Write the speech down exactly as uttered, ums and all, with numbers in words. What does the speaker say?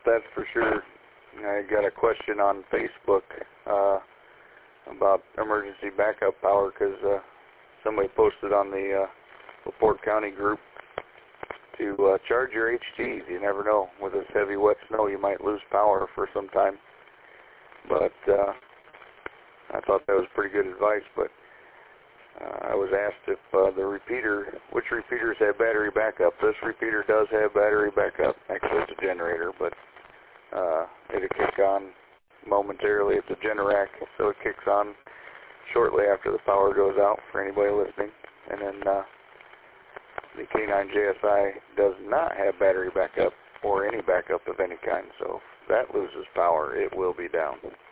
that's for sure. I got a question on Facebook uh, about emergency backup power because uh, somebody posted on the uh, LaPorte County group to uh, charge your H Ts. You never know. With this heavy wet snow, you might lose power for some time. But uh, I thought that was pretty good advice. But uh, I was asked if uh, the repeater, which repeaters have battery backup. This repeater does have battery backup. Actually, it's a generator, but uh, it'll kick on momentarily. It's a Generac, so it kicks on shortly after the power goes out for anybody listening. And then uh, the K nine J S I does not have battery backup or any backup of any kind, so if that loses power, it will be down.